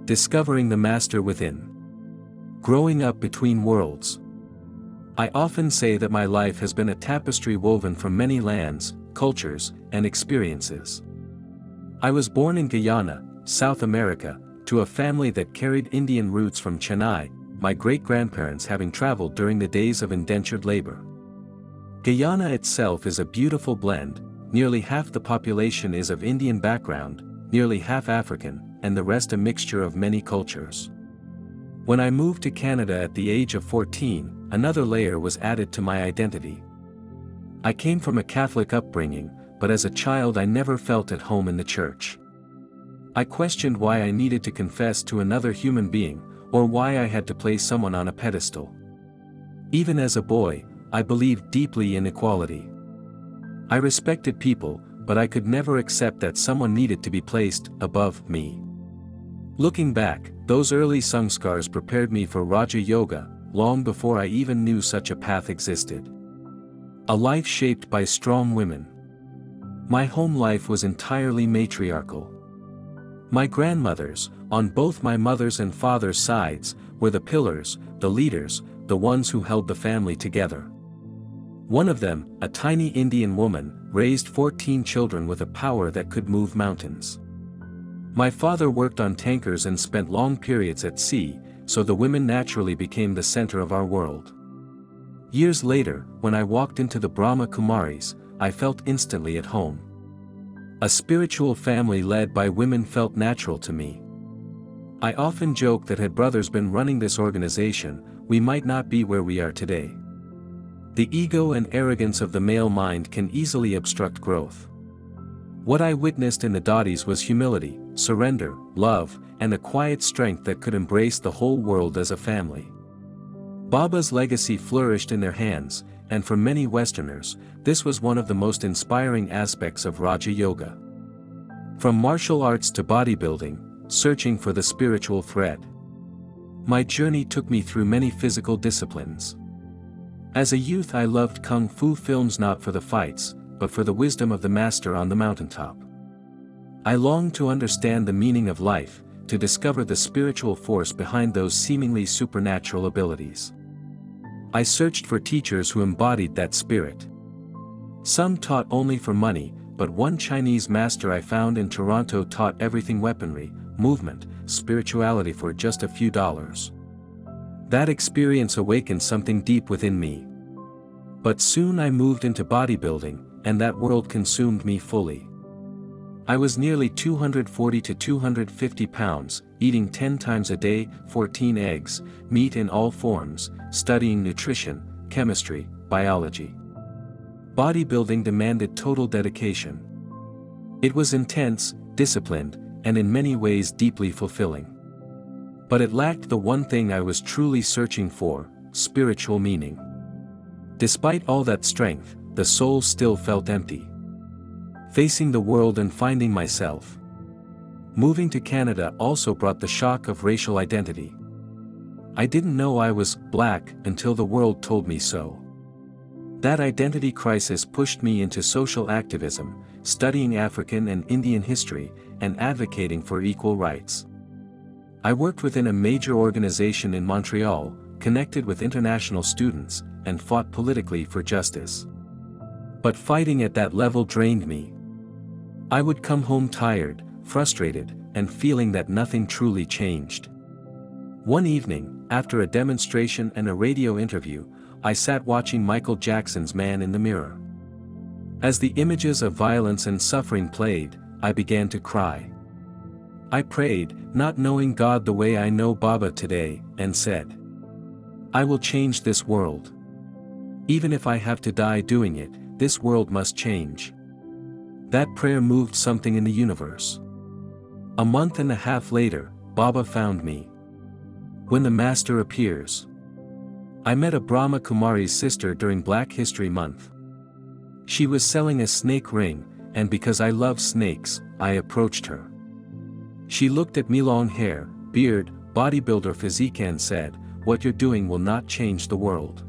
Discovering the Master Within. Growing up between worlds. I often say that my life has been a tapestry woven from many lands, cultures, and experiences. I was born in Guyana, South America, to a family that carried Indian roots from Chennai, my great-grandparents having traveled during the days of indentured labor. Guyana itself is a beautiful blend. Nearly half the population is of Indian background, nearly half African, and the rest a mixture of many cultures. When I moved to Canada at the age of 14, another layer was added to my identity. I came from a Catholic upbringing, but as a child I never felt at home in the church. I questioned why I needed to confess to another human being, or why I had to place someone on a pedestal. Even as a boy, I believed deeply in equality. I respected people, but I could never accept that someone needed to be placed above me. Looking back, those early sanskars prepared me for Raja Yoga, long before I even knew such a path existed. A life shaped by strong women. My home life was entirely matriarchal. My grandmothers, on both my mother's and father's sides, were the pillars, the leaders, the ones who held the family together. One of them, a tiny Indian woman, raised 14 children with a power that could move mountains. My father worked on tankers and spent long periods at sea, so the women naturally became the center of our world. Years later, when I walked into the Brahma Kumaris, I felt instantly at home. A spiritual family led by women felt natural to me. I often joke that had brothers been running this organization, we might not be where we are today. The ego and arrogance of the male mind can easily obstruct growth. What I witnessed in the Dadis was humility, surrender, love, and a quiet strength that could embrace the whole world as a family. Baba's legacy flourished in their hands, and for many Westerners, this was one of the most inspiring aspects of Raja Yoga. From martial arts to bodybuilding, searching for the spiritual thread. My journey took me through many physical disciplines. As a youth I loved kung fu films not for the fights, but for the wisdom of the master on the mountaintop. I longed to understand the meaning of life, to discover the spiritual force behind those seemingly supernatural abilities. I searched for teachers who embodied that spirit. Some taught only for money, but one Chinese master I found in Toronto taught everything: weaponry, movement, spirituality for just a few dollars. That experience awakened something deep within me. But soon I moved into bodybuilding, and that world consumed me fully. I was nearly 240 to 250 pounds, eating 10 times a day, 14 eggs, meat in all forms, studying nutrition, chemistry, biology. Bodybuilding demanded total dedication. It was intense, disciplined, and in many ways deeply fulfilling. But it lacked the one thing I was truly searching for: spiritual meaning. Despite all that strength, the soul still felt empty. Facing the world and finding myself. Moving to Canada also brought the shock of racial identity. I didn't know I was black until the world told me so. That identity crisis pushed me into social activism, studying African and Indian history, and advocating for equal rights. I worked within a major organization in Montreal, connected with international students, and fought politically for justice. But fighting at that level drained me. I would come home tired, frustrated, and feeling that nothing truly changed. One evening, after a demonstration and a radio interview, I sat watching Michael Jackson's Man in the Mirror. As the images of violence and suffering played, I began to cry. I prayed, not knowing God the way I know Baba today, and said, "I will change this world. Even if I have to die doing it, this world must change." That prayer moved something in the universe. A month and a half later, Baba found me. When the Master appears. I met a Brahma Kumari's sister during Black History Month. She was selling a snake ring, and because I love snakes, I approached her. She looked at me: long hair, beard, bodybuilder physique, and said, "What you're doing will not change the world."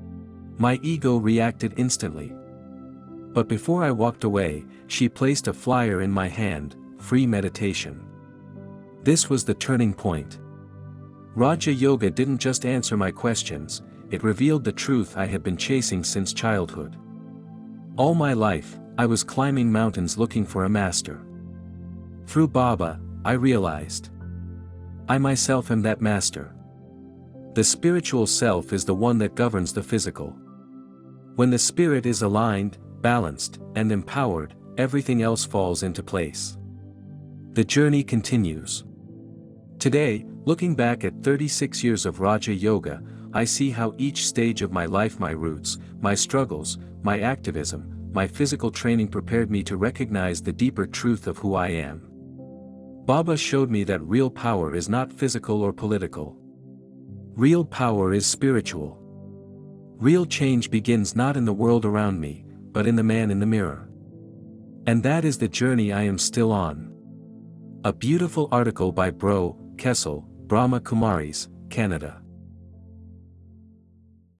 My ego reacted instantly. But before I walked away, she placed a flyer in my hand: free meditation. This was the turning point. Raja Yoga didn't just answer my questions, it revealed the truth I had been chasing since childhood. All my life, I was climbing mountains looking for a master. Through Baba, I realized I myself am that master. The spiritual self is the one that governs the physical. When the spirit is aligned, balanced, and empowered, everything else falls into place. The journey continues. Today, looking back at 36 years of Raja Yoga, I see how each stage of my life, my roots, my struggles, my activism, my physical training prepared me to recognize the deeper truth of who I am. Baba showed me that real power is not physical or political. Real power is spiritual. Real change begins not in the world around me, but in the man in the mirror. And that is the journey I am still on. A beautiful article by Bro. Kessel, Brahma Kumaris, Canada.